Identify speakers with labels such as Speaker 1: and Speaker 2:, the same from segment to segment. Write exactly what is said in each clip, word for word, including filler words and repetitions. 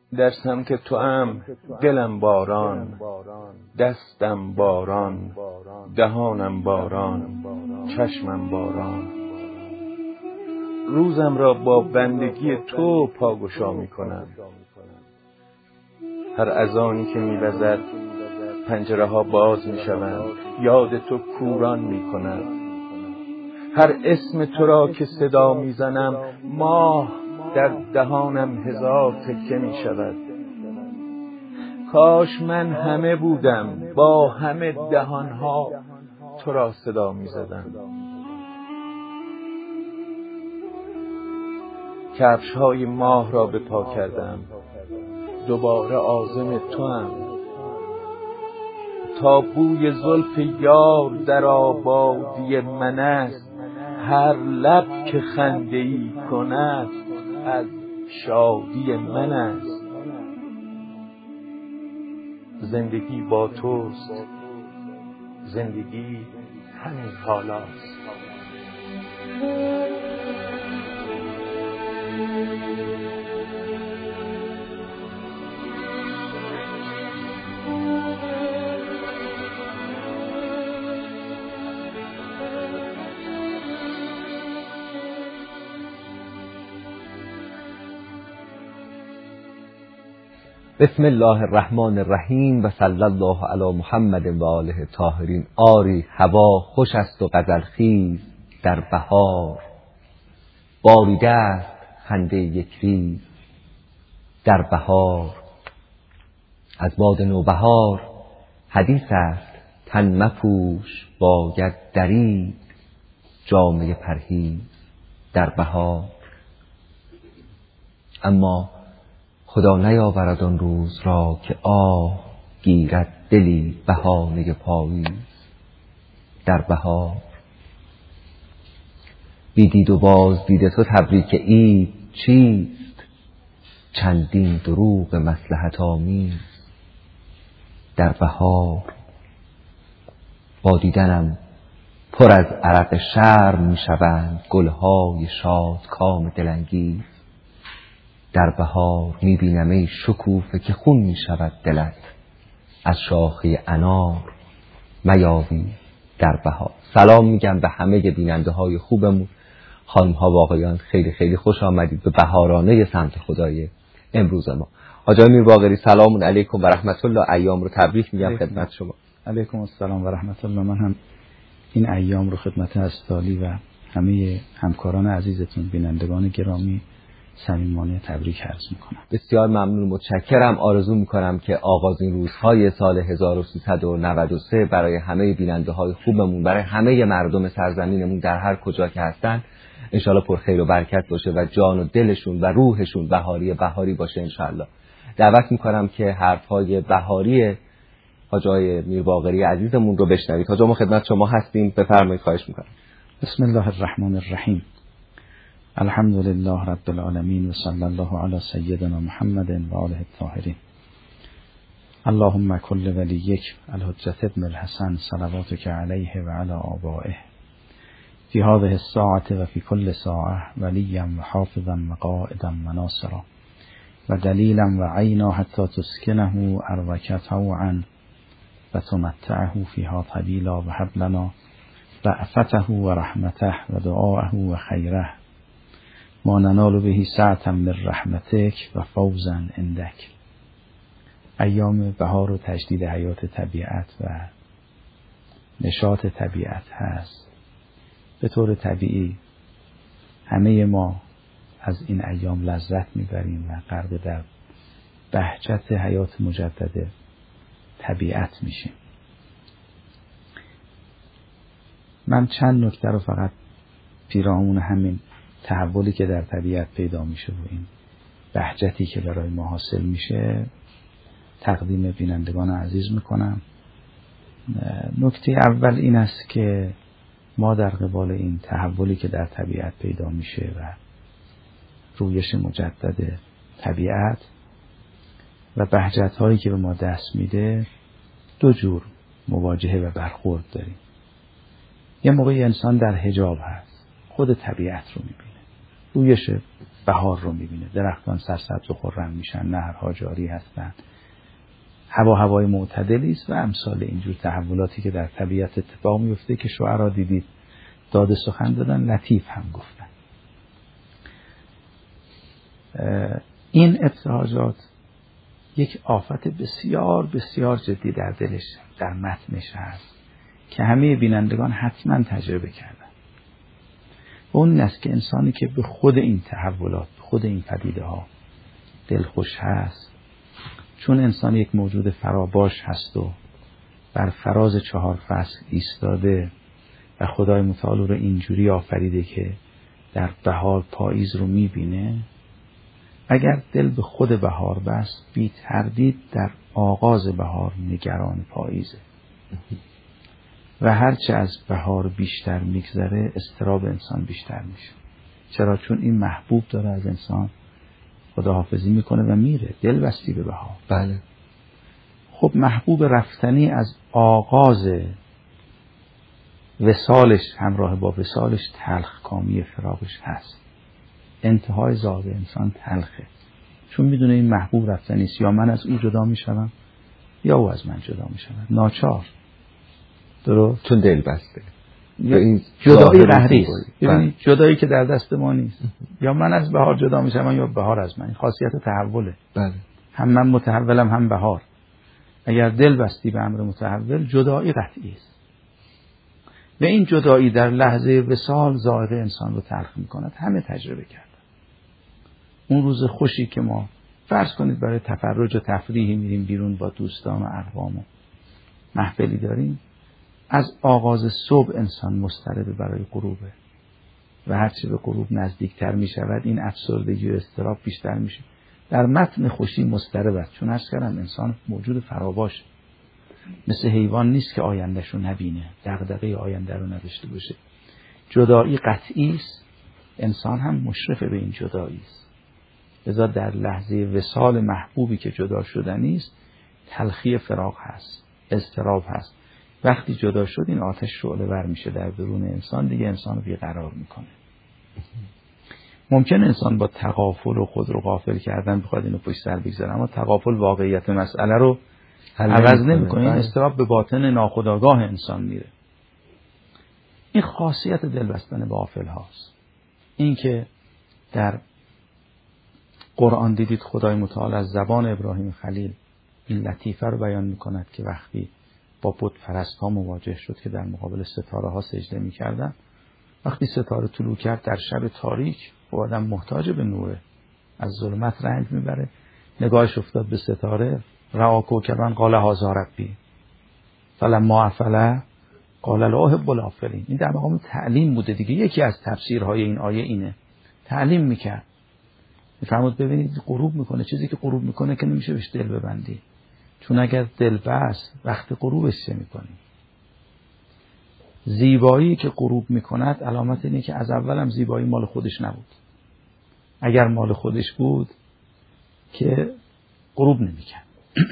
Speaker 1: در سمت تو ام دلم باران، دستم باران، دهانم باران، چشمم باران. روزم را با بندگی تو پاگشا می کنم. هر اذانی که می وزد پنجره ها باز می شوند، یاد تو کوران می کند. هر اسم تو را که صدا می زنم، ماه در دهانم هزار تکه می شود. کاش من همه بودم، با همه دهانها تو را صدا می زدم. کفش های ماه را به پا کردم، دوباره عازم تو ام. تا بوی زلف یار در آبادی من است، هر لب که خنده‌ای کند از شادی من است. زندگی با توست، زندگی همین حالاست.
Speaker 2: بسم الله الرحمن الرحیم و صلی الله علی محمد و آله طاهرین. آری هوا خوش است و غزل خیز در بهار، باریده است خنده یک ریز در بهار. از باد نوبهار حدیث است تن مپوش باید درید جامه پرهیز در بهار. اما خدا نیاورد آن روز را که آه گیرد دلی بهانه پاییز در بهار. بیدید و باز دید تو تبریک عید چیست، چندین دروغ مصلحت آمیز در بهار. با دیدنم پر از عرق شرم می شوند گلهای شادکام دلانگیز در بهار. می بینم ای شکوفه که خون می شود دلت، از شاخه انار میابی در بهار. سلام میگم به همه بیننده های خوبمون، خانم ها و آقایان، خیلی خیلی خوش آمدید به بهارانه سمت خدای امروز ما. حاج آقای میرباقری سلام علیکم و رحمت الله، ایام رو تبریک میگم خدمت شما.
Speaker 3: علیکم السلام و رحمت الله. من هم این ایام رو خدمت استالی و همه همکاران عزیزتون بینندگان گرامی صمیمانه تبریک عرض میکنم.
Speaker 2: بسیار ممنون، متشکرم. آرزو میکنم که آغازین روزهای سال هزار و سیصد و نود و سه برای همه بیننده های خوبمون، برای همه مردم سرزمینمون در هر کجا که هستن، انشالله پر خیر و برکت باشه و جان و دلشون و روحشون بهاری بهاری باشه انشالله. دعوت میکنم که حرفهای بهاری حاج آقای میرباقری عزیزمون رو بشنوید. حاج آقا خدمت شما هستیم، بفرمایید، خواهش میکنم.
Speaker 3: بسم الله الرحمن الرحیم. الحمد لله رب العالمین و صلی الله علی سیدنا محمد و آله الطاهرین. اللهم کل ولیک الحجة ابن الحسن صلواتک علیه و علی آبائه فی هذه الساعة و فی کل ساعة ولیا و حافظا و قائدا و ناصرا و دلیلا و عینا حتی تسکنه اروک طوعا و تمتعه فیها طویلا و هب لنا رأفته و رحمته و دعاءه و خیره ما ننال به سعة من رحمتک و فوزا عندک. ایام بهار و تجدید حیات طبیعت و نشاط طبیعت هست. به طور طبیعی همه ما از این ایام لذت میبریم و غرق در بهجت حیات مجدد طبیعت میشیم. من چند نکته رو فقط پیرامون همین تحولی که در طبیعت پیدا میشه و این بهجتی که برای ما حاصل میشه تقدیم بینندگان عزیز میکنم. نکته اول این است که ما در قبال این تحولی که در طبیعت پیدا میشه و رویش مجدد طبیعت و بهجت هایی که به ما دست میده دو جور مواجهه و برخورد داریم. یه موقعی انسان در حجاب هست، خود طبیعت رو میبینه، رویش بهار رو میبینه، درختان سرسبز و خرم میشن، نهرها جاری هستن، هوا هوای معتدلی است و امثال اینجور تحولاتی که در طبیعت اتفاق میفته که شعرا دیدید داد سخن دادن، لطیف هم گفتن. این ابتهاجات یک آفت بسیار بسیار جدی در دلش، در متنش هست که همه بینندگان حتما تجربه کردن. اون است که انسانی که به خود این تحولات، به خود این پدیده ها دلخوش هست، چون انسان یک موجود فراباش هست و بر فراز چهار فصل ایستاده و خدای متعال رو اینجوری آفریده که در بهار پاییز رو میبینه، اگر دل به خود بهار بست، بی تردید در آغاز بهار نگران پاییزه و هرچه از بهار بیشتر میگذره اضطراب انسان بیشتر میشه. چرا؟ چون این محبوب داره از انسان خداحافظی میکنه و میره، دل بستی به بهار.
Speaker 2: بله.
Speaker 3: خب محبوب رفتنی از آغاز وصالش، همراه با وصالش تلخ کامی فراقش هست. انتهای زاغ انسان تلخه، چون میدونه این محبوب رفتنی است، یا من از او جدا میشم یا او از من جدا میشم، ناچار. درست؟
Speaker 2: چون دل بسته.
Speaker 3: این جدایی قهری است. ببینید جدایی که در دست ما نیست. یا من از بهار جدا میشم یا بهار از من. این خاصیت تحوله.
Speaker 2: بله.
Speaker 3: هم من متحولم هم بهار. اگر دل بستی به امر متحول، جدایی قطعی است. و این جدایی در لحظه وصال ذائقه انسان رو تلخ میکند. همه تجربه کردن. اون روز خوشی که ما فرض کنید برای تفرج و تفریحی میریم بیرون با دوستان و اقوام و محفلی داریم، از آغاز صبح انسان مضطرب برای غروبه و هرچه به غروب نزدیکتر می شود این افسردگی و اضطراب بیشتر میشه. در متن خوشی مضطرب است، چون عرض کردم انسان موجود فراباشه، مثل حیوان نیست که آیندهش رو نبینه، دغدغه آینده رو نداشته باشه. جدایی قطعی است، انسان هم مشرف به این جدایی است. لذا در لحظه وصال محبوبی که جدا شدنی است، تلخی فراق هست، اضطراب هست. وقتی جدا شد این آتش شعله ور میشه در درون انسان، دیگه انسان رو بیقرار میکنه. ممکن انسان با تغافل و خود رو غافل کردن بخواد اینو پشت سر بگذاره، اما تغافل واقعیت مسئله رو عوض نمیکنه. این اضطراب به باطن ناخودآگاه انسان میره. این خاصیت دل بستن به غافل هاست. این که در قرآن دیدید خدای متعال از زبان ابراهیم خلیل این لطیفه رو بیان میکند که وقتی با بت پرست ها مواجه شد که در مقابل ستاره ها سجده می کردن، وقتی ستاره طلوع کرد در شب تاریک و آدم محتاج به نوره، از ظلمت رنج میبره، نگاهش افتاد به ستاره، رأى کوکبا قال هذا ربی فلما افل قال لا احب الافلین. این در مقام تعلیم بوده دیگه. یکی از تفسیرهای این آیه اینه، تعلیم میکرد. میفرمود ببینید غروب میکنه، چیزی که غروب میکنه که نمیشه بهش دل ببندی، چون اگر دل بست وقت غروبش چه میکنی؟ زیبایی که غروب میکند علامت اینه که از اولم زیبایی مال خودش نبود. اگر مال خودش بود که غروب نمیکرد.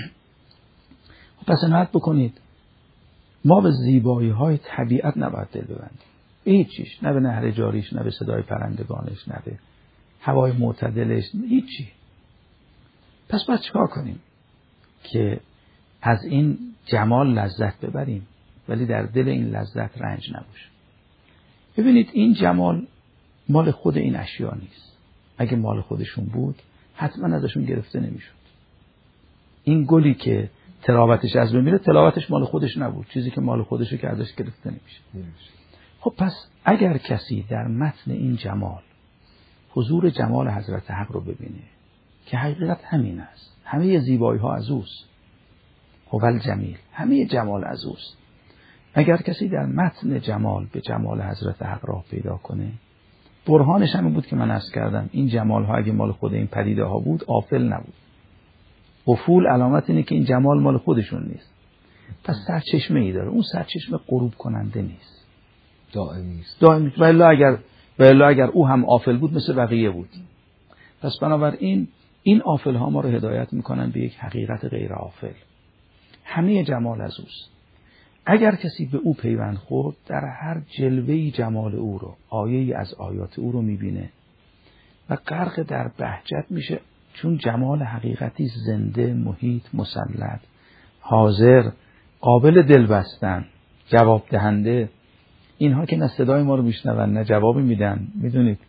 Speaker 3: پس عنایت بکنید، ما به زیبایی های طبیعت نباید دل ببندیم، هیچیش، نه به نهر جاریش، نه به صدای پرندگانش، نه به هوای معتدلش، هیچی. پس باید چیکار کنیم که از این جمال لذت ببریم ولی در دل این لذت رنج نباشه. ببینید این جمال مال خود این اشیا نیست. اگه مال خودشون بود حتما ازشون گرفته نمیشد. این گلی که تراوتش از بین میره، تراوتش مال خودش نبود، چیزی که مال خودشه که ازش گرفته نمیشه. خب پس اگر کسی در متن این جمال حضور جمال حضرت حق رو ببینه که حقیقت همین است، همه زیبایی ها از اوست، هوال جمیل، همه جمال از اوست. اگر کسی در متن جمال به جمال حضرت حق راه پیدا کنه، برهانش همین بود که من عرض کردم، این جمال ها اگه مال خود این پدیده ها بود غافل نبود. افول علامت اینه که این جمال مال خودشون نیست. پس سرچشمه ای داره، اون سرچشمه غروب کننده نیست،
Speaker 2: دائمی است.
Speaker 3: دائمی. ولی اگر ولی اگر او هم غافل بود مثل بقیه بود. پس بنابراین این غافل ها ما رو هدایت میکنن به یک حقیقت غیر غافل. همه جمال از اوست. اگر کسی به او پیوند خورد، در هر جلوه‌ای جمال او رو، آیه‌ای از آیات او رو میبینه و غرق در بهجت میشه، چون جمال حقیقتی زنده، محیط، مسلط، حاضر، قابل دل بستن، جواب دهنده، اینها که نه صدای ما رو میشنون نه جوابی میدن. میدونید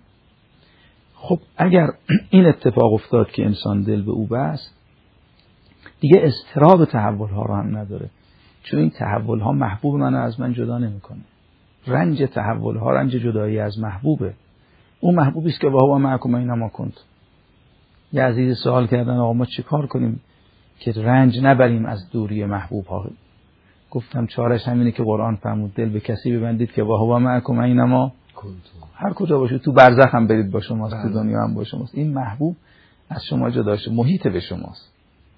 Speaker 3: خب اگر این اتفاق افتاد که انسان دل به او بست، دیگه اضطراب تحول ها رو هم نداره، چون این تحول ها محبوب من از من جدا نمیکنه. رنج تحول ها رنج جدایی از محبوبه. اون محبوبی است که وهو معکم اینما کنت. یه عزیز سوال کردن آقا ما چی کار کنیم که رنج نبریم از دوری محبوب ها؟ گفتم چارش همینه که قرآن فرمود دل به کسی ببندید که وهو معکم اینما کنت. هر کجا باشید، تو برزخ هم برید با شماست، تو دنیا هم با شماست. این محبوب از شما جدا شده، محیط به شماست.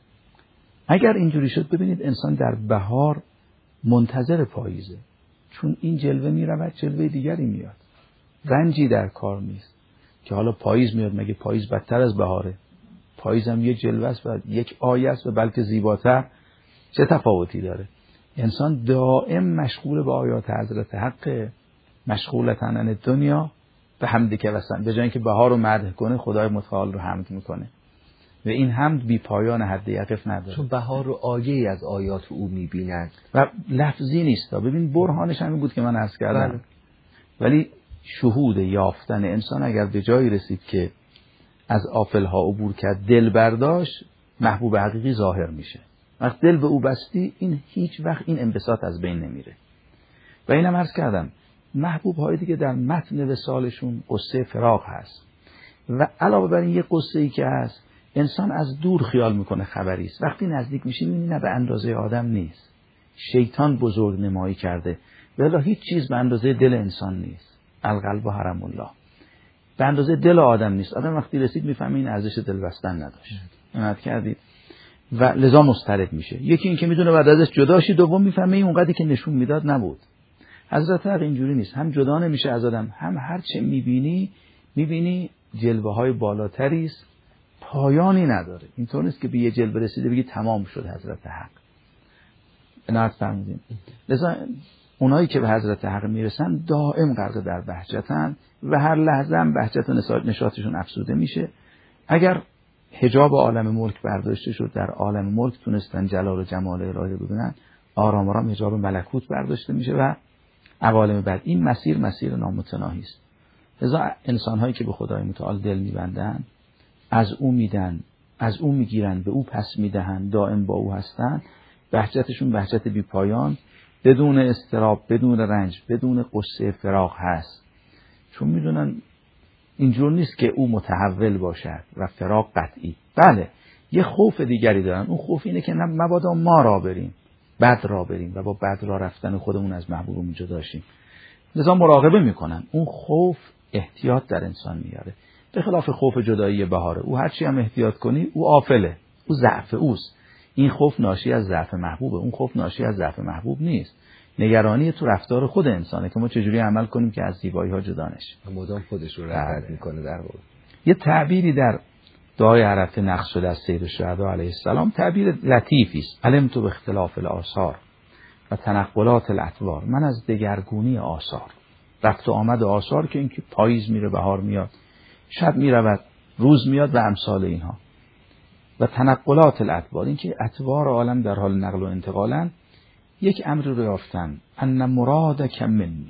Speaker 3: اگر اینجوری شد ببینید انسان در بهار منتظر پاییزه، چون این جلوه میرود جلوه دیگری میاد، رنجی در کار نیست که حالا پاییز میاد، مگه پاییز بدتر از بهاره؟ پاییز هم یک جلوه است و یک آیه است و بلکه زیباتر. چه تفاوتی داره؟ انسان دائم مشغول به آیات حضرت حق، مشغولتن عن دنیا به حمد که وسن، به جای اینکه بهار رو مدح کنه خدای متعال رو حمد میکنه و این حمد بی پایان حد یقف نداره،
Speaker 2: چون بهار رو آیه‌ای از آیات او میبیند و
Speaker 3: لفظی نیست. ببین برهانش همین بود که من عرض کردم. بله. ولی شهود یافتن انسان اگر به جایی رسید که از آفلها عبور کرد، دل برداشت، محبوب حقیقی ظاهر میشه. وقت دل به او بستی، این هیچ وقت این انبساط از بین نمیره. و اینم عرض کردم محبوب های دیگه در متن وصالشون قصه فراق هست و علاوه بر این یه قصه ای که هست انسان از دور خیال میکنه خبری است، وقتی نزدیک میشه میبینی نه به اندازه آدم نیست، شیطان بزرگ نمایی کرده، ولی هیچ چیز به اندازه دل انسان نیست. القلب و حرم الله به اندازه دل آدم نیست. آدم وقتی رسید میفهمه این ارزش دل بستن نداشت. عنایت کردید؟ و لذا مضطرب میشه. یکی این که میدونه بعد ازش جدا شی، دوم میفهمه این اونقدری که نشون میداد نبود. حضرت حق اینجوری نیست، هم جدا نمیشه از آدم، هم هر چه میبینی میبینی جلوه های بالاتری است، پایانی نداره. اینطور نیست که به یه جلوه رسیده بگی تمام شد حضرت حق. عنایت فرمودین؟ لذا اونایی که به حضرت حق میرسن دائم غرق در بهجتن و هر لحظه هم بهجت و نشاطشون افزوده میشه. اگر حجاب عالم ملک برداشته شد، در عالم ملک تونستن جلال و جمال الهی ببینن، آرام آرام حجاب ملکوت برداشته میشه و عوالم بعد. این مسیر مسیر نامتناهی است. لذا انسان‌هایی که به خدای متعال دل می‌بندن، از او میدن، از او میگیرن، به او پس میدهن، دائم با او هستن، بهجتشون بهجت بی پایان، بدون اضطراب، بدون رنج، بدون قصه فراق هست. چون میدونن اینجور نیست که او متحول باشد و فراق قطعی. بله یه خوف دیگری دارن، اون خوف اینه که مبادا ما را بریم، بد را بریم و با بد را رفتن خودمون از محبوبمون جدا شیم. لذا مراقبه میکنن. اون خوف احتیاط در انسان میاره، به خلاف خوف جدایی بهاره. او هرچی هم احتیاط کنی او آفله، او ضعف اوست. این خوف ناشی از ضعف محبوبه، اون خوف ناشی از ضعف محبوب نیست. نگرانی تو رفتار خود انسانه که ما چجوری عمل کنیم که از زیبایی ها جدا نشیم.
Speaker 2: مدام خودش رو رد میکنه. در واقع
Speaker 3: یه تعبیری در دعای عرفه نقش شده از سید الشهدا علیه السلام، تعبیر لطیفی است. علمت به اختلاف الآثار و تنقلات الاطوار، من از دگرگونی آثار، رفت و آمد آثار، که اینکه پاییز میره بهار میاد، شب میرود روز میاد و امثال اینها، و تنقلات الاطوار، اینکه اطوار عالم در حال نقل و انتقالن. یک امر رو یافتن، ان مرادک منی،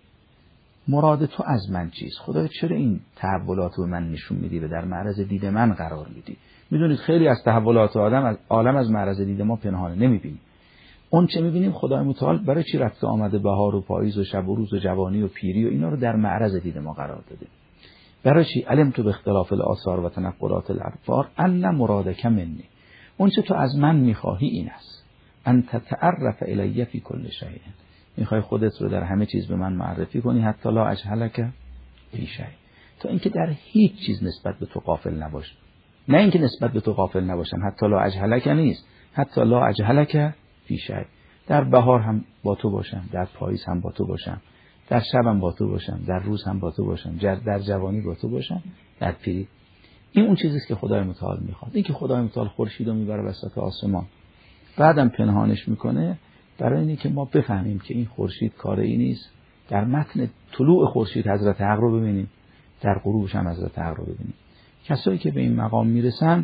Speaker 3: مراد تو از من چیست؟ خدای چرا این تحولات رو من نشون میدی و در معرض دید من قرار میدی؟ میدونید خیلی از تحولات آدم از عالم از معرض دید ما پنهانه، نمیبینیم. اون چه میبینیم خدای متعال برای چی رفت آمده بهار و پاییز و شب و روز و جوانی و پیری و اینا رو در معرض دید ما قرار داده؟ برای چی؟ علم تو به اختلاف الاثار و تنقلات الاطوار ان مرادک منی، اون چه تو از من میخواهی این است، ان تتعرف الی فی کل شیء، میخوای خودت رو در همه چیز به من معرفی کنی، حتی لا اجهلک فی شیء، تا اینکه در هیچ چیز نسبت به تو غافل نباش. نه اینکه نسبت به تو غافل نباشم، حتی لا اجهلک نیست، حتی لا اجهلک فی شیء، در بهار هم با تو باشم، در پاییز هم با تو باشم، در شب هم با تو باشم، در روز هم با تو باشم، در جوانی با تو باشم، در پیری. این اون چیزیست که خدای متعال میخواد. این که خدای متعال خورشید رو میبره وسط آسمان بعدم پنهانش میکنه، برای اینه که ما بفهمیم که این خورشید کار ای نیست. در متن طلوع خورشید حضرت حق رو ببینیم، در غروبش هم حضرت حق رو ببینیم. کسایی که به این مقام میرسن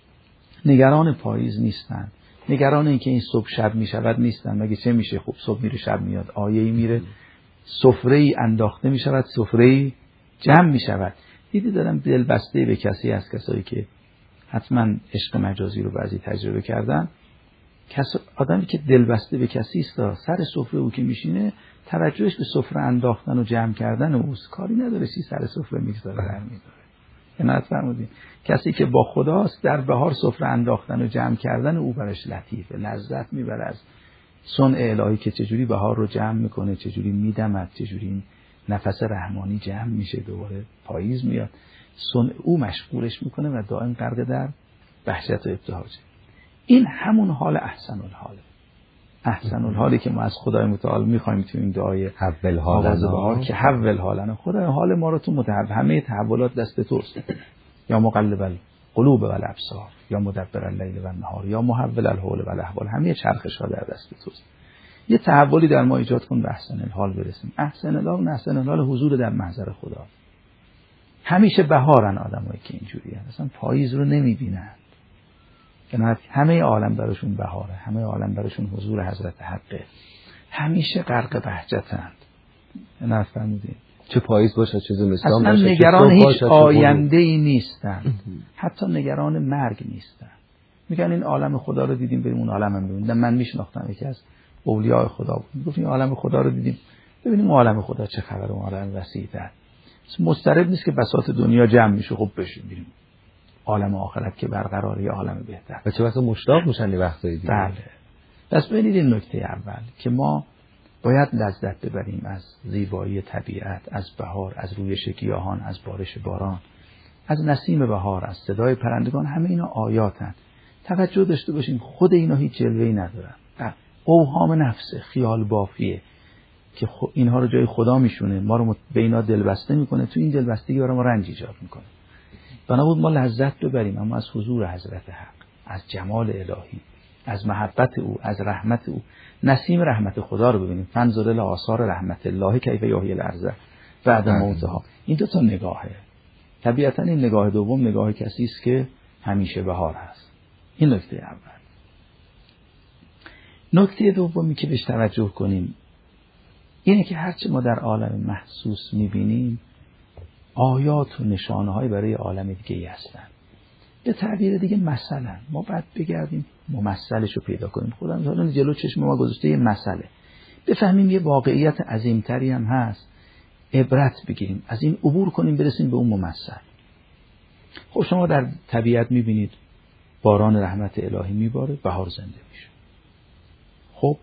Speaker 3: نگران پاییز نیستن، نگران اینکه این صبح شب میشود نیستن. مگه چه میشه؟ خب صبح میره شب میاد، آیه‌ای میره، سفره‌ای انداخته میشود، سفره‌ای جمع میشود. دیدی دارم دل بسته به کسی از کسایی که حتما عشق مجازی رو بعضی تجربه کردن، کس آدمی که دل بسته به کسی است، سر سفره او که میشینه توجهش به سفره انداختن و جمع کردن اوست، کاری نداره چی سر سفره میذاره در میذاره. عنایت فرمودین. کسی که با خداست در بهار سفره انداختن و جمع کردن او برش لطیفه، لذت میبره از صنع الهی که چجوری بهار رو جمع میکنه، چجوری میدمد، چجوری این نفس رحمانی جمع میشه، دوباره پاییز میاد، صنع او مشغولش میکنه و دائم غرق در وحشت و ابتهاجه. این همون حال احسن الحاله. احسن الحالی که ما از خدای متعال میخوایم تو این دعای
Speaker 2: حول حالنا
Speaker 3: که حول حالنا، خدای حال ما رو تو متحول، همه تحولات دست توست. یا مقلب القلوب و الابصار، یا مدبر اللیل و النهار، یا محول الحول و الاحوال، همه چرخش ها در دست توست. یه تحولی در ما ایجاد کن به احسن الحال برسیم. احسن الحال و احسن الحال حضور در محضر خدا. همیشه بهارن آدمایی که اینجوریه، مثلا پاییز رو نمیبینن، که همه عالم براشون بهاره، همه عالم براشون حضور حضرت حقه، همیشه غرق بهجتند. نه فرمودین چه پاییز باشه چه زمستان باشه، اصلا نگران هیچ آینده ای نیستن، حتی نگران مرگ نیستن. میگن این عالم خدا رو دیدیم بریم اون عالم هم ببینیم. من میشناختم یکی از اولیاء خدا بود، گفت این عالم خدا رو دیدیم ببینیم عالم خدا چه خبره، اون عالم وسیع‌تر. مسترب نیست که بساط دنیا جمع میشه، خب بشین بریم عالم آخرت که برقراری عالم بهتر.
Speaker 2: بچه وقتا مشتاق میشن یه وقتایی دیگه.
Speaker 3: بله. پس ببینید این نکته اول که ما باید لذت ببریم از زیبایی طبیعت، از بهار، از رویش گیاهان، از بارش باران، از نسیم بهار، از صدای پرندگان. همه اینا آیاتن. توجه داشته باشیم خود اینا هیچ جلوه‌ای ندارن. اوهام نفسه، خیال بافیه که اینها رو جای خدا میشونه، ما رو به اینا دلبسته میکنه، تو این دلبستگی برای ما رنج ایجاد میکنه. بنابود ما لذت ببریم اما از حضور حضرت حق، از جمال الهی، از محبت او، از رحمت او. نسیم رحمت خدا رو ببینیم. فانظر الی آثار رحمت الله کیف یحیی الارض بعد موتها. این دو تا نگاهه. طبیعتا این نگاه دوم نگاه کسی است که همیشه بهار هست. این نکته اول. نکته دومی که بهش توجه کنیم اینه که هرچه ما در عالم محسوس میبینیم آیات و نشانه‌های برای عالم دیگه‌ای هستن. به تعبیر دیگه مثلا ما باید بگردیم ممثلش رو پیدا کنیم. خدا مثلا جلو چشم ما گذاشته یه مسئله، بفهمیم یه واقعیت عظیمتری هم هست، عبرت بگیریم، از این عبور کنیم برسیم به اون ممثل. خب شما در طبیعت میبینید باران رحمت الهی میباره، بهار زنده میشه. خب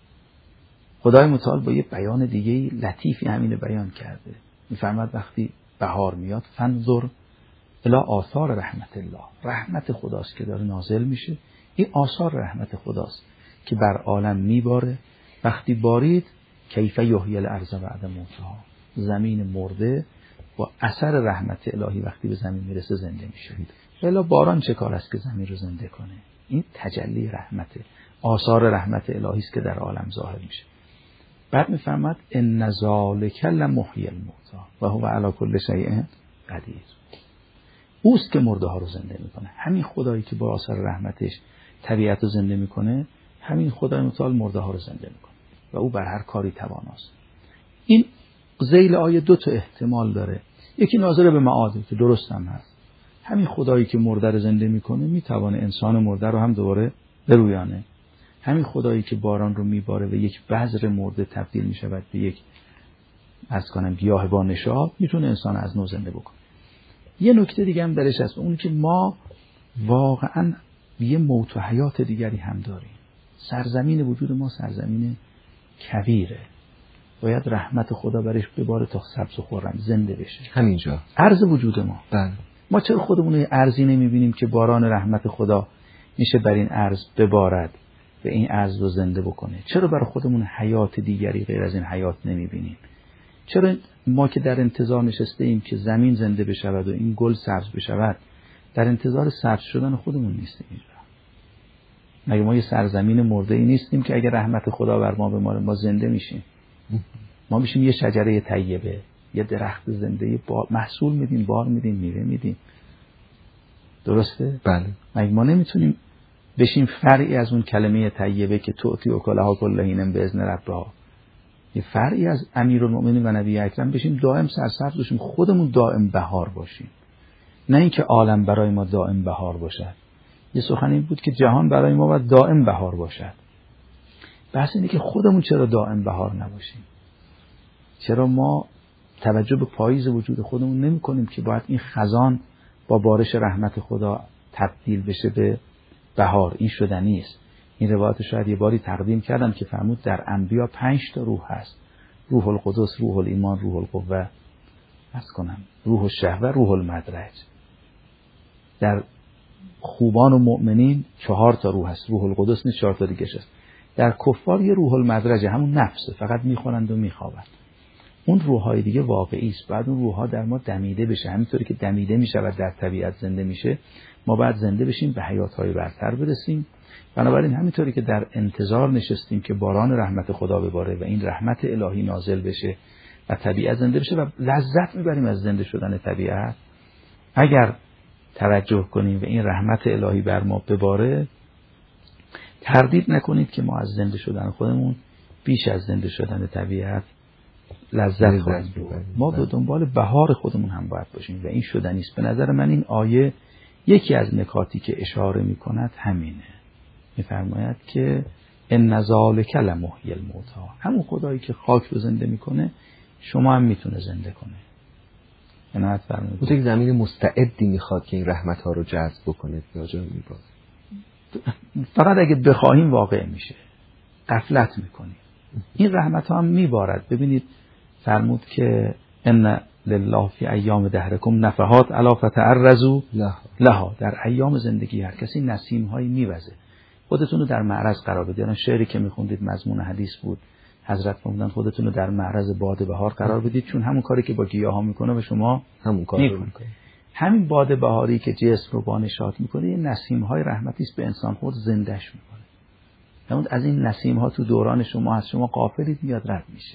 Speaker 3: خدای متعال با یه بیان دیگه لطیفی همینه بیان کرده. میفرماد وقتی بهار میاد فانظر الی آثار رحمت الله، رحمت خداست که داره نازل میشه، این آثار رحمت خداست که بر عالم میباره. وقتی بارید کیف یحیی الارض بعد موتها، زمین مرده با اثر رحمت الهی وقتی به زمین میرسه زنده میشه. الا باران چه کار است که زمین رو زنده کنه؟ این تجلی رحمت، آثار رحمت الهی است که در عالم ظاهر میشه. بعد میفرماد ان ذالک لمحیی الموتى و هو علی کل شیء قدیر. اوست که مرده ها رو زنده میکنه. همین خدایی که با آثار رحمتش طبیعت رو زنده میکنه، همین خدای متعال مرده ها رو زنده میکنه و او بر هر کاری تواناست. این ذیل آیه دو تا احتمال داره. یکی ناظر به معاده که درست هم هست. همین خدایی که مرده رو زنده میکنه میتوانه انسان مرده رو هم دوباره برویانه. همین خدایی که باران رو میباره و یک بذر مرده تبدیل میشود به یک عرض کنم گیاه با نشاب، میتونه انسان از نو زنده بکنه. یه نکته دیگه هم درش هست، اون که ما واقعا یه موت و حیات دیگری هم داریم. سرزمین وجود ما سرزمین کویره، باید رحمت خدا برش بباره تا سبز و خرم زنده بشه.
Speaker 2: همینجا
Speaker 3: ارض وجود ما.
Speaker 2: بله.
Speaker 3: ما چرا خودمون ارضی نمیبینیم که باران رحمت خدا میشه بر این ارض ببارد و این ارض رو زنده بکنه؟ چرا برای خودمون حیات دیگری غیر از این حیات نمیبینیم؟ چرا ما که در انتظار نشسته ایم که زمین زنده بشود و این گل سبز بشود، در انتظار سبز شدن خودمون نیستیم اینجا؟ مگه ما یه سرزمین مرده ای نیستیم که اگر رحمت خدا بر ما بماره ما زنده میشیم؟ ما میشیم یه شجره طیبه، یه درخت زنده بار محصول میدیم، بار میدیم، میوه میدیم. درسته؟
Speaker 2: بله.
Speaker 3: مگه ما نمیتونیم بشیم فرعی از اون کلمه طیبه که تؤتی اکلها کل حین باذن ربها، یه فرعی از امیرالمؤمنین و نبی اکرم بشیم، دائم سرسبز باشیم، خودمون دائم بهار باشیم، نه اینکه عالم برای ما دائم بهار باشد. یه سخنی بود که جهان برای ما باید دائم بهار باشد. بحث اینه که خودمون چرا دائم بهار نباشیم؟ چرا ما توجه به پاییز وجود خودمون نمی کنیم که باید این خزان با بارش رحمت خدا تبدیل بشه به بهار؟ این شدنی است. این روایت شاید یه باری تقدیم کردم که فرمود در انبیا پنج تا روح هست: روح القدس، روح الایمان، روح القوه، عرض کنم روح الشهوه، روح المدرج. در خوبان و مؤمنین چهار تا روح هست، روح القدس نیست، چهار تا دیگه هست. در کفار یه روح المدرج، همون نفسه، فقط میخورند و میخوابند. اون روح‌های دیگه واقعی است. بعد اون روح‌ها در ما دمیده بشه، همینطوری که دمیده میشه و در طبیعت زنده میشه، ما باید زنده بشیم، به حیات‌های برتر برسیم. بنابراین همینطوری که در انتظار نشستیم که باران رحمت خدا بباره و این رحمت الهی نازل بشه و طبیعت زنده بشه و لذت میبریم از زنده شدن طبیعت، اگر توجه کنیم و این رحمت الهی بر ما بباره، تردید نکنید که ما از زنده شدن خودمون بیش از زنده شدن طبیعت لذت خواهیم برد. ما به دنبال بهار خودمون هم باید باشیم و این شدنی است. به نظر من این آیه یکی از نکاتی که اشاره میکند همینه. میفرماید که ان ذالک لمحیی الموتی، همون خدایی که خاک رو زنده میکنه شما هم میتونه زنده کنه. عنایت فرمایید.
Speaker 2: اون یک زمین مستعدی میخواد که این رحمت ها رو جذب بکنه یا جا میبره.
Speaker 3: فقط اگه بخواهیم واقع میشه. غفلت میکنیم. این رحمت ها هم میبارد. ببینید فرمود که ان لله فی ایام دهرکم نفحات الا فتعرضوا لها. در ایام زندگی هر کسی نسیم هایی میوزه. خودتون رو در معرض قرار بدید. یعنی شعری که میخوندید مضمون حدیث بود، حضرت فرمودن خودتون رو در معرض باد بهار قرار بدید، چون همون کاری که با گیاه ها میکنه و شما
Speaker 2: همون کار رو میکنه.
Speaker 3: همین باد بهاری که جسم رو بانشات میکنه، این نسیم های رحمتی است به انسان، خود زندهش میکنه. همون از این نسیم ها تو دوران شما هست، شما غافلید میاد رد میشه.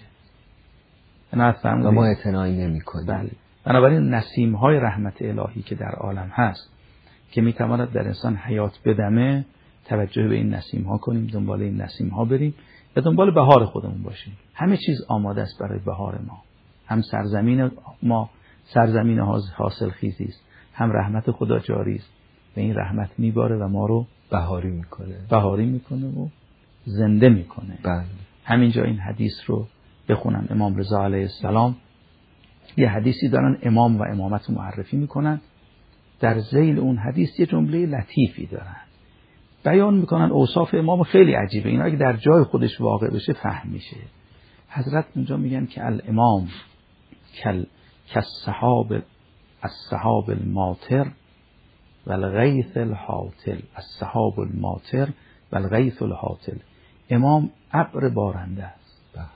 Speaker 2: و ما اعتنایی نمی‌کنیم.
Speaker 3: بله. بنابراین نسیم های رحمت الهی که در عالم هست که میتواند در انسان حیات بدمه، توجه به این نسیم ها کنیم، دنبال این نسیم ها بریم و دنبال بهار خودمون باشیم. همه چیز آماده است برای بهار ما. هم سرزمین ما سرزمین حاصل خیزی است، هم رحمت خدا جاری است و این رحمت میباره و ما رو
Speaker 2: بهاری میکنه
Speaker 3: بهاری میکنه و زنده میکنه.
Speaker 2: بله.
Speaker 3: همینجا این حدیث رو بخونم. امام رضا علیه السلام یه حدیثی دارن، امام و امامت معرفی میکنن. در ذیل اون حدیث یه جمله لطیفی دارن، بیان میکنن اوصاف امام خیلی عجیبه. اینا اگه در جای خودش واقع بشه فهم میشه. حضرت اونجا میگن که الامام کل کالسحاب السحاب الماطر والغیث الحاطل. السحاب الماطر والغیث الحاطل. امام ابر بارنده است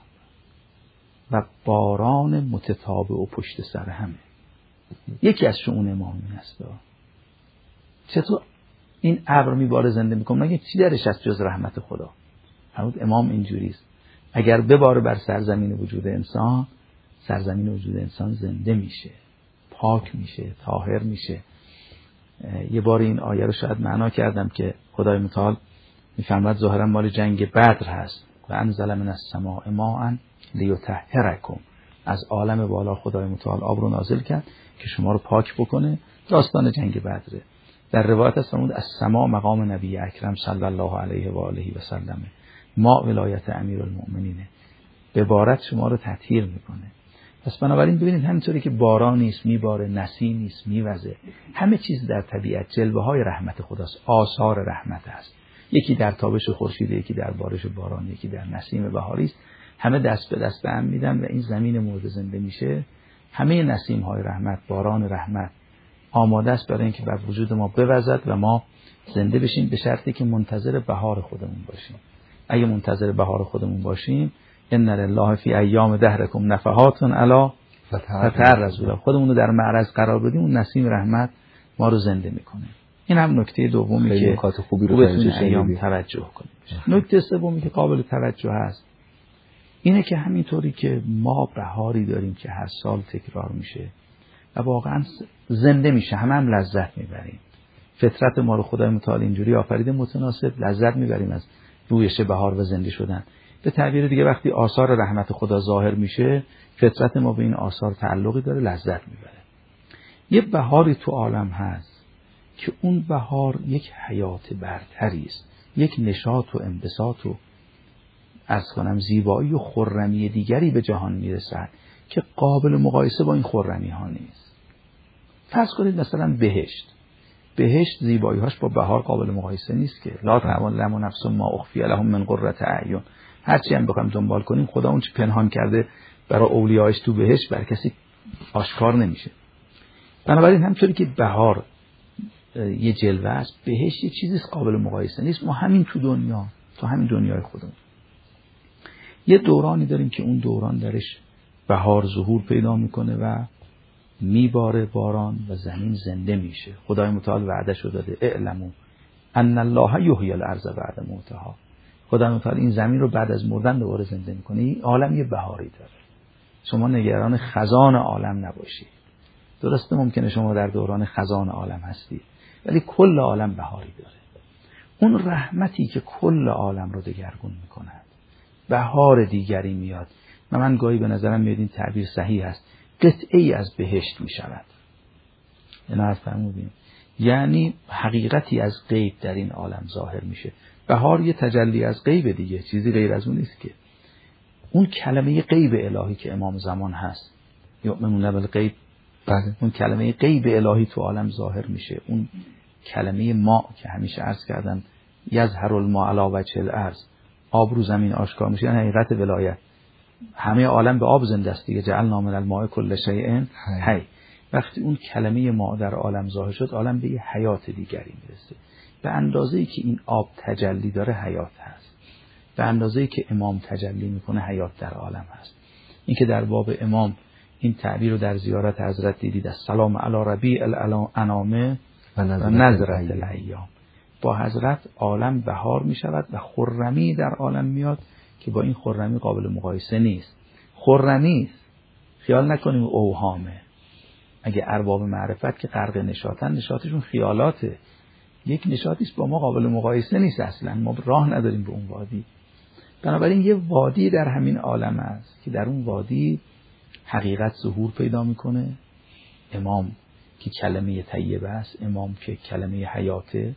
Speaker 3: و باران متتابع و پشت سر همه. یکی از شؤون امام این است. چطور این ابر میباره زنده میکنه؟ نگه چی درش از جز رحمت خدا؟ فرمود امام اینجوریست، اگر بباره بر سرزمین وجود انسان، سرزمین وجود انسان زنده میشه، پاک میشه، طاهر میشه. یه بار این آیه رو شاید معنا کردم که خدای متعال میفرماد ظاهرا مال جنگ بدر هست و انزل من السماء ماء لیطهرکم. از عالم بالا خدای متعال آب رو نازل کرد که شما رو پاک بکنه. داستان جنگ بدره. در روایت است فرمود السماء مقام نبی اکرم صلی الله علیه و آله و سلم، ما ولایت امیرالمؤمنینه، به بارت شما رو تطهیر میکنه. پس بنابراین ببینید همینطوری که باران نیست میباره، نسیم نیست میوزه، همه چیز در طبیعت جلوه های رحمت خداست، آثار رحمت است. یکی در تابش خورشید، یکی در بارش باران، یکی در نسیم بهاری است. همه دست به دست هم میدن و این زمین مرده زنده میشه. همه نسیم های رحمت، باران رحمت آماده است برای اینکه بر وجود ما بوزد و ما زنده بشیم، به شرطی که منتظر بهار خودمون باشیم. اگه منتظر بهار خودمون باشیم، ان لله فی ایام دهرکم نفحات الا فتعرضوا، خودمون رو در معرض قرار بدیم، اون نسیم رحمت ما رو زنده میکنه. این هم نکته دومی که
Speaker 2: نکات خوبی رو
Speaker 3: توجه کنیم. نکته سومی که قابل توجه هست اینه که همینطوری که ما بهاری داریم که هر سال تکرار میشه و واقعا زنده میشه، همه هم لذت میبریم. فطرت ما رو خدای متعال اینجوری آفریده متناسب، لذت میبریم از رویش بهار و زنده شدن. به تعبیر دیگه وقتی آثار رحمت خدا ظاهر میشه، فطرت ما به این آثار تعلقی داره، لذت میبره. یه بهاری تو عالم هست که اون بهار یک حیات برتری است، یک نشاط و انبساط و عرض کنم زیبایی و خرمی دیگری به جهان میرسد که قابل مقایسه با این خرمی ها نیست. فرض کنید مثلا بهشت، بهشت زیبایی‌هاش با بهار قابل مقایسه نیست که لا تعلم نفس ما اخفی لهم من قرة اعین. هرچی هم بخوایم دنبال کنیم خدا اون چی پنهان کرده برای اولیاءش تو بهشت بر کسی آشکار نمیشه. بنابراین همونطوری که بهار یه جلوه است، بهشت یه چیزی قابل مقایسه نیست. ما همین تو دنیا، تو همین دنیای خودمون یه دورانی داریم که اون دوران درش بهار ظهور پیدا میکنه و میباره باران و زمین زنده میشه. خدای متعال وعده‌شو داده اعلموا ان الله یحیی الارض بعد موتها. خدای متعال این زمین رو بعد از مردن دوباره زنده میکنه. این عالم یه بهاری داره. شما نگران خزان عالم نباشید. درسته ممکنه شما در دوران خزان عالم هستی، ولی کل عالم بهاری داره. اون رحمتی که کل عالم رو دگرگون میکند، بهار دیگری میاد. و من گاهی به نظرم میاد این تعبیر صحیح است، قطعه‌ای از بهشت میشود. اینا از فرمودیم، یعنی حقیقتی از غیب در این عالم ظاهر میشه. بهار یه تجلی از غیب دیگه، چیزی غیر از اون نیست که. اون کلمه غیب الهی که امام زمان هست، یؤمنون بالغیب، بله، اون کلمه غیب الهی تو عالم ظاهر میشه. اون کلمه ما که همیشه عرض کردم یظهر الماء علی وجه الارض، آب رو زمین آشکار میشه، یعنی حقیقت ولایت. همه عالم به آب زنده است دیگه، جعلنا من الماء کل شیء حی. وقتی اون کلمه ما در عالم ظاهر شد، عالم به یه حیات دیگری میرسه. به اندازه‌ای که این آب تجلی داره حیات هست، به اندازه‌ای که امام تجلی میکنه حیات در عالم هست. این که در باب امام این تعبیر رو در زیارت حضرت دیدید، السلام علی ربیع الانام و نظرت الایام. با حضرت عالم بهار می شود و خرمی در عالم میاد که با این خرمی قابل مقایسه نیست. خرمی است، خیال نکنیم اوهامه. اگه ارباب معرفت که غرق نشاطن، نشاطشون خیالاته، یک نشاطی است با ما قابل مقایسه نیست اصلا. ما راه نداریم به اون وادی. بنابراین یه وادی در همین عالم است که در اون وادی حقیقت ظهور پیدا میکنه. امام که کلمه طیبه است، امام که کلمه حیاته،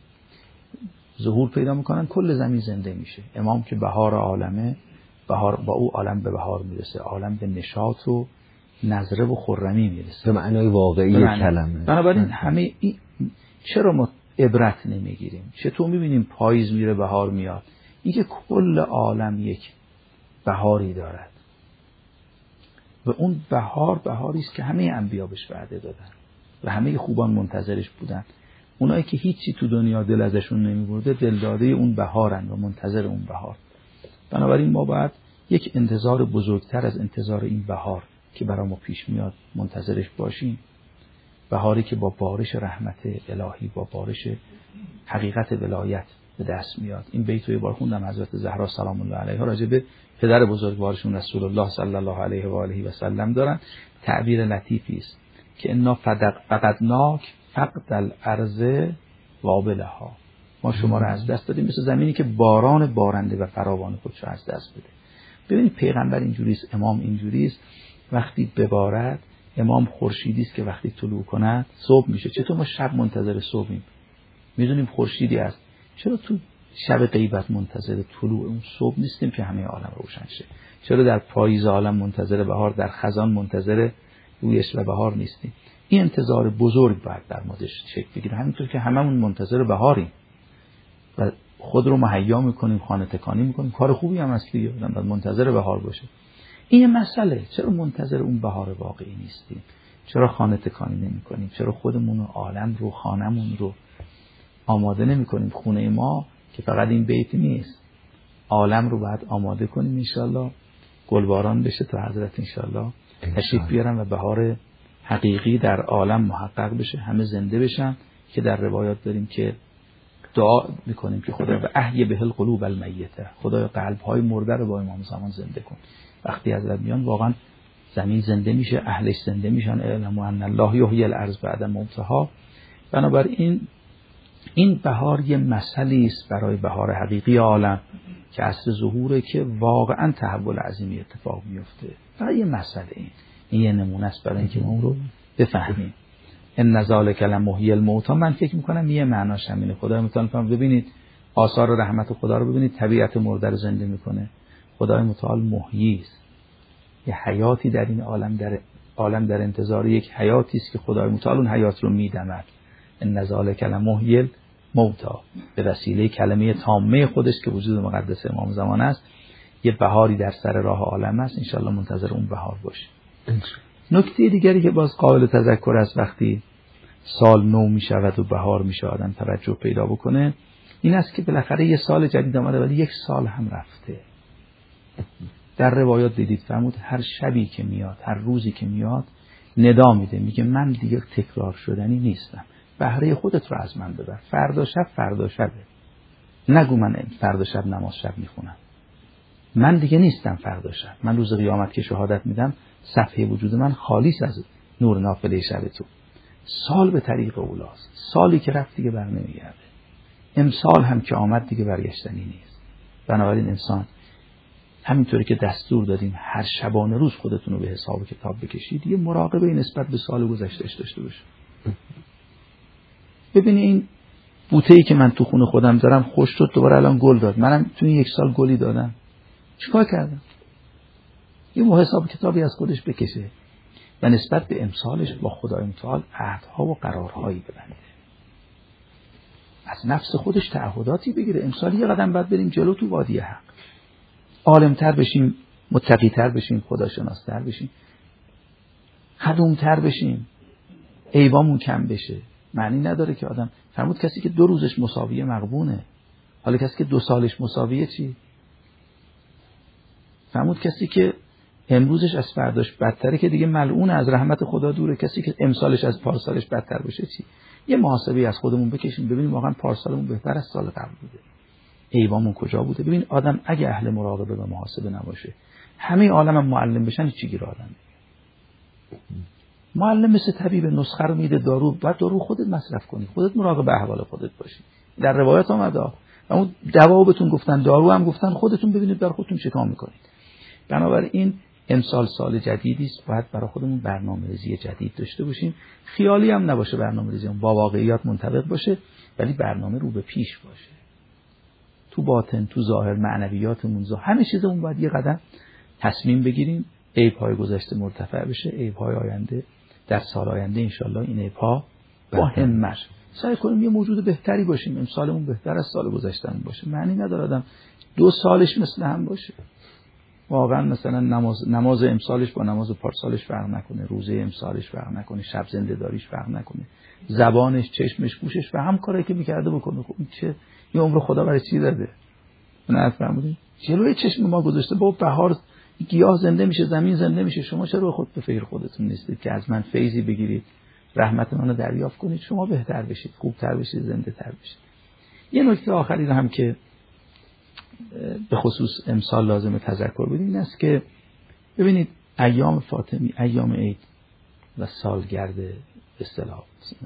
Speaker 3: ظهور پیدا میکنن، کل زمین زنده میشه. امام که بهار عالمه، بهار با او عالم به بهار میرسه، عالم به نشاط و نظره و خرمی میرسه
Speaker 2: به معنای واقعی کلمه.
Speaker 3: بنابراین همه این چرا ما عبرت نمیگیریم؟ چطور میبینیم پاییز میره بهار میاد؟ این که کل عالم یک بهاری دارد و اون بهار بهاری است که همه انبیا بهش وعده دادن و همه خوبان منتظرش بودن. اونایی که هیچی تو دنیا دل ازشون نمیبرده، دلداده اون بهارن و منتظر اون بهار. بنابراین ما باید یک انتظار بزرگتر از انتظار این بهار که برای ما پیش میاد منتظرش باشیم. بهاری که با بارش رحمت الهی، با بارش حقیقت ولایت به دست میاد. این بیت رو یه بار خوندم، حضرت زهرا سلام الله علیها راجع به پدر بزرگوارشون رسول الله صلی الله علیه و آله و سلم دارن. تعبیر لطیفی است که انا فقدناک فقد الارض وابلها. ما شما رو از دست دادیم مثل زمینی که باران بارنده و فراوان خودش رو از دست بده. ببینید پیغمبر اینجوریست، امام اینجوریست. وقتی ببارد، امام خورشیدی است که وقتی طلوع کند صبح میشه. چطور ما شب منتظر صبحیم؟ میدونیم خورشیدی است، چرا تو شب غیبت منتظر طلوع اون صبح نیستیم که همه عالم روشن شه؟ چرا در پاییز عالم منتظر بهار، در خزان منتظر رویش و بهار نیستیم؟ این انتظار بزرگ باید در موردش شکل بگیره. همینطور که هممون منتظر بهاریم و خود رو مهیا میکنیم، خانه تکانی میکنیم، کار خوبی هم هست دیگه، آدم باید منتظر بهار باشه. این مسئله، چرا منتظر اون بهار واقعی نیستیم؟ چرا خانه تکانی نمیکنیم؟ چرا خودمون و عالم رو، خانمون رو آماده نمیکنیم؟ خونه ما که فقط این بیت نیست، عالم رو باید آماده کنیم انشالله، گلباران بشه تا حضرت انشالله تشریف بیارن و بهار حقیقی در عالم محقق بشه، همه زنده بشن. که در روایات داریم که دعا میکنیم که خدا به احی به القلوب المیته، خدا قلب های مرده رو با امام زمان زنده کن. وقتی حضرت میان واقعا زمین زنده میشه، اهلش زنده میشن. اعلموا ان الله یحیی الارض بعد موتها. بنابراین این بهار یه مثلی است برای بهار حقیقی عالم که عصر ظهوره که واقعا تحول عظیمی اتفاق میفته. برای یه مسئله این این یه نمونه است برای اینکه ما اون رو بفهمیم. ان ذالک لمحیی الموتی، من فکر میکنم یه معناش همینه. خدای متعال فهم ببینید آثار رحمت خدا رو ببینید، طبیعت مرده رو زنده میکنه. خدای متعال محیی است، یه حیاتی در این عالم در عالم در انتظار یک حیاتی است که خدای متعال اون حیات رو میدمد. ان ذالک لمحیی الموتی، به وسیله کلمه تامه خودش که وجود مقدس امام زمان است یه بهاری در سر راه عالم است. انشالله منتظر اون بهار باشیم. نکته دیگری که باز قابل تذکر است وقتی سال نو می شود و بهار می شود آدم توجه پیدا بکنه این است که بالاخره یه سال جدید آمده ولی یک سال هم رفته. در روایات دیدید فرمود هر شبی که میاد، هر روزی که میاد ندا میده، میگه من دیگه تکرار شدنی نیستم، بهره خودت رو از من ببر. فردا شب فردا شبه، نگو من فردا شب نماز شب میخونم، من دیگه نیستم فردا شب. من روز قیامت که شهادت میدم صفحه وجود من خالیس از نور نافله شب تو. سال به طریق اولاست، سالی که رفت دیگه بر نمیگرده، امسال هم که آمد دیگه برگشتنی نیست. بنابراین انسان همینطوری که دستور دادیم هر شبانه روز خودتون رو به حساب کتاب بکشید، یه مراقبه نسبت به سال گذشتهش داشته باشه. ببینی این بوته‌ای که من تو خونه خودم دارم خوش شد دوباره الان گل داد، منم تو این یک سال گلی دادم، چیکار کردم؟ یه محاسبه کتابی از خودش بکشه و نسبت به امسالش با خدای متعال عهدها و قرارهایی ببنده، از نفس خودش تعهداتی بگیره. امسال یه قدم بعد بریم جلو تو وادی حق، عالم‌تر بشیم، متقی‌تر بشیم، خداشناس‌تر بشیم، خدوم‌تر بشیم، عیبامون کم بشه. معنی نداره که آدم فرمود کسی که دو روزش مساویه مغبونه، حالا کسی که دو سالش مساویه چی؟ فرمود کسی که امروزش از فرداش بدتره که دیگه ملعون از رحمت خدا دوره. کسی که امسالش از پارسالش بدتر بشه چی؟ یه محاسبه از خودمون بکشیم ببینیم واقعا پارسالمون بهتر از سال قبل بوده، عیبامون کجا بوده. ببین آدم اگه اهل مراقبه و محاسبه نباشه همه عالم هم معلم بشن چی گیر آدم. معلم مثل طبیب نسخه رو میده، دارو، بعد دارو خودت مصرف کنی، خودت مراقب احوال خودت باشی. در روایت اومده اما دوا بهتون گفتن، دارو هم گفتن، خودتون ببینید در خودتون چیکار میکنید. بنابراین امسال سال جدیدی است، باید برای خودمون برنامه‌ریزی جدید داشته باشیم. خیالی هم نباشه برنامه‌ریزی، با واقعیات منطبق باشه ولی برنامه رو به پیش باشه. تو باطن، تو ظاهر، معنویاتمون، ظاهر همه چیزمون باید یه قدم تصمیم بگیریم عیب‌های گذشته مرتفع بشه، عیب‌های آینده در سال آینده انشالله این عیب‌ها با همت سعی کنیم یه موجود بهتری باشیم، امسالمون بهتر از سال گذشتهمون باشه. معنی نداره آدم دو سالش مثل هم باشه. واقعا مثلا نماز نماز امسالش با نماز پارسالش فرق نکنه، روزه امسالش فرق نکنه، شب زنده داریش فرق نکنه، زبانش، چشمش، گوشش و هم کاری که می‌کرده بکنه. خب این چه یه عمر خدا برای چی داده؟ نه فرمودین جلوی چشم ما گذاشته با بهار گیاه زنده میشه، زمین زنده میشه. شما چرا خود به فکر خودتون نیستید که از من فیضی بگیرید، رحمت منو دریافت کنید، شما بهتر بشید، خوبتر بشید، زنده تر بشید. یه نکته آخری رو هم که به خصوص امسال لازم تذکر بدیم این است که ببینید ایام فاطمی، ایام عید و سالگرد به اصطلاح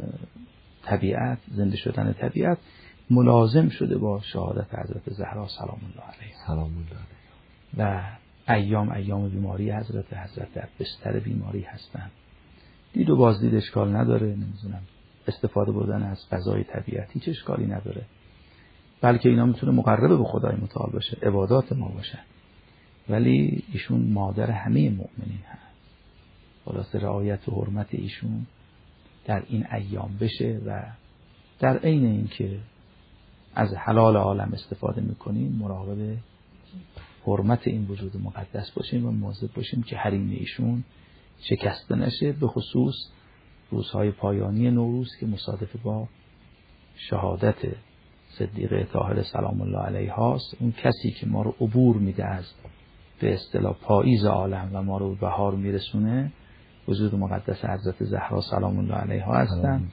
Speaker 3: طبیعت، زنده شدن طبیعت ملازم شده با شهادت حضرت زهرا سلام الله علیها.
Speaker 2: سلام الله
Speaker 3: و
Speaker 2: علیها.
Speaker 3: ایام ایام بیماری حضرت حضرت در بستر بیماری هستند. دید و بازدید اشکال نداره، نمیدونم استفاده بردن از فضای طبیعت هیچ اشکالی نداره، بلکه اینا میتونه مقرب به خدای متعال باشه، عبادات ما باشه. ولی ایشون مادر همه مؤمنین هست. خلاصه رعایت و حرمت ایشون در این ایام بشه و در عین اینکه از حلال عالم استفاده میکنیم مراقب حرمت این وجود مقدس باشیم و مواظب باشیم که حریم ایشون شکسته نشه، به خصوص روزهای پایانی نوروز که مصادف با شهادت صدیقه طاهره سلام الله علیها است. اون کسی که ما رو عبور میده از به اصطلاح پاییز عالم و ما رو بهار میرسونه وجود مقدس حضرت زهرا سلام الله علیها هستند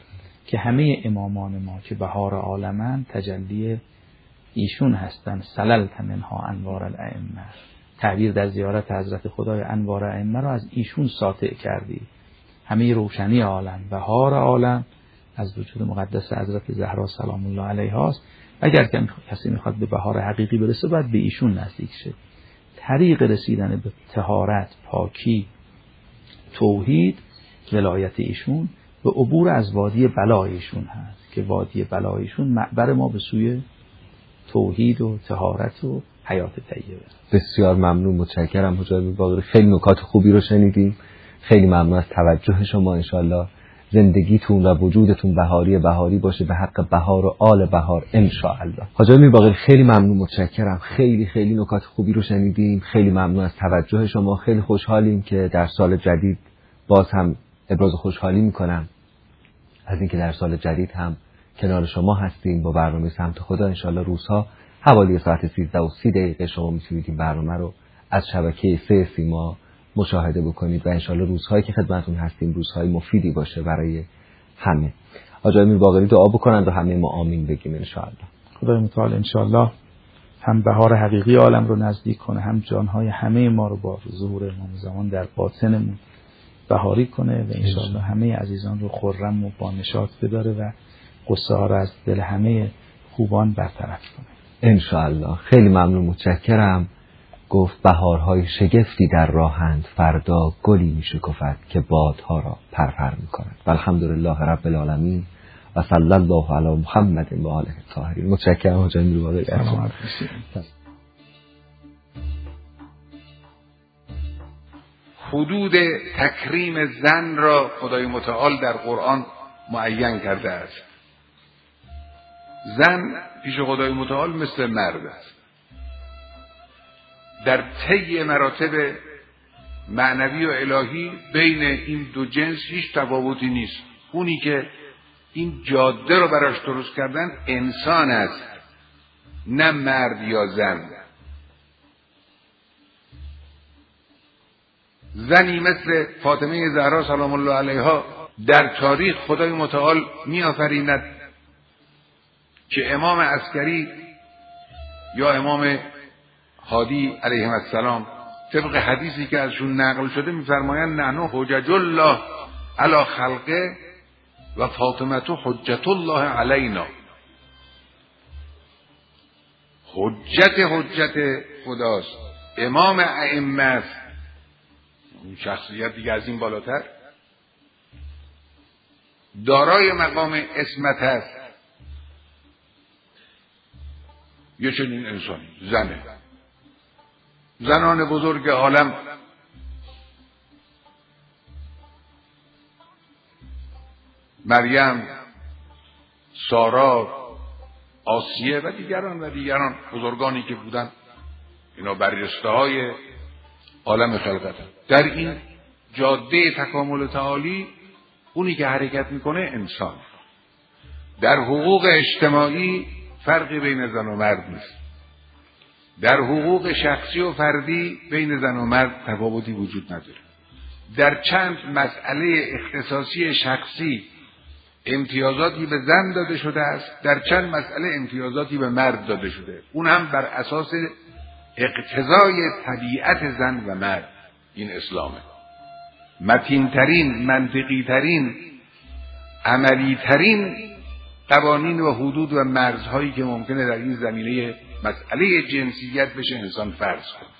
Speaker 3: که همه امامان ما که بهار عالمن تجلی ایشون هستن. سللت منها انوار الائمه، تعبیر در زیارت حضرت خدای انوار ائمه رو از ایشون ساطع کردی. همه روشنی عالم، بهار عالم از وجود مقدس حضرت زهرا سلام الله علیها است. اگر که کسی میخواد به بهار حقیقی برسه باید به ایشون نزدیک شه. طریق رسیدن به طهارت، پاکی، توحید، ولایت ایشون به عبور از وادی بلایشون هست که وادی بلایشون معبر ما به سوی توحید و طهارت و حیات طیبه.
Speaker 2: بسیار ممنون، متشکرم حجت میر باقری. خیلی نکات خوبی رو شنیدیم. خیلی ممنون از توجه شما. انشالله زندگیتون و وجودتون بهاری بهاری باشه به حق بهار و آل بهار انشاءالله. حجت میر باقری خیلی ممنون، متشکرم. خیلی خیلی نکات خوبی رو شنیدیم. خیلی ممنون از توجه شما. خیلی خوشحالیم که در سال جدید باز هم ابراز خوشحالی میکنم از اینکه در سال جدید هم کنار شما هستیم با برنامه سمت خدا. انشالله روزها حوالی ساعت سیزده و سی دقیقه شما میتونید این برنامه رو از شبکه سه سیما مشاهده بکنید و انشالله روزهایی که خدمتون هستیم روزهای مفیدی باشه برای همه. حاجی میر باقری دعا بکنند و همه ما آمین بگیم انشالله.
Speaker 3: خدای متعال انشالله هم بهار حقیقی عالم رو نزدیک کنه، هم جانهای همه ما رو با ظهور امام زمان در باطنمون بهاری کنه و انشالله همه عزیزان رو خرم و با نشاط بداره و قصه ها رو از دل همه خوبان برطرف کنه
Speaker 2: انشالله. خیلی ممنون، متشکرم. گفت بهارهای شگفتی در راهند، فردا گلی میشکفد که بادها را پرپر میکند. والحمدلله رب العالمین و صلی الله علی محمد و آله الطاهرین. متشکرم حاجی میر باقری.
Speaker 1: حدود تکریم زن را خدای متعال در قرآن معین کرده است. زن پیش خدای متعال مثل مرد است. در طی مراتب معنوی و الهی بین این دو جنس هیچ تفاوتی نیست. اونی که این جاده رو براش درست کردن انسان است، نه مرد یا زن. زنی مثل فاطمه زهرا سلام الله علیها در تاریخ خدای متعال می آفریند که امام عسکری یا امام هادی علیهم السلام طبق حدیثی که ازشون نقل شده میفرمایند نحن حجج الله علی خلقه و فاطمه حجت الله علینا. حجت حجت خداست، امام ائمه است، شخصیت دیگه از این بالاتر، دارای مقام عصمت است. یه چنین انسانی زنه. زنان بزرگ عالم مریم، سارا، آسیه و دیگران و دیگران بزرگانی که بودن، اینا برجسته های عالم خلقت. در این جاده تکامل تعالی اونی که حرکت میکنه انسان. در حقوق اجتماعی فرقی بین زن و مرد نیست. در حقوق شخصی و فردی بین زن و مرد تفاوتی وجود نداره. در چند مسئله اختصاصی شخصی امتیازاتی به زن داده شده است، در چند مسئله امتیازاتی به مرد داده شده، اون هم بر اساس اقتضای طبیعت زن و مرد. این اسلامه. متین‌ترین، منطقی‌ترین، عملی‌ترین قوانین و حدود و مرزهایی که ممکنه در این زمینه مسئله جنسیت بشه انسان فرض کنه.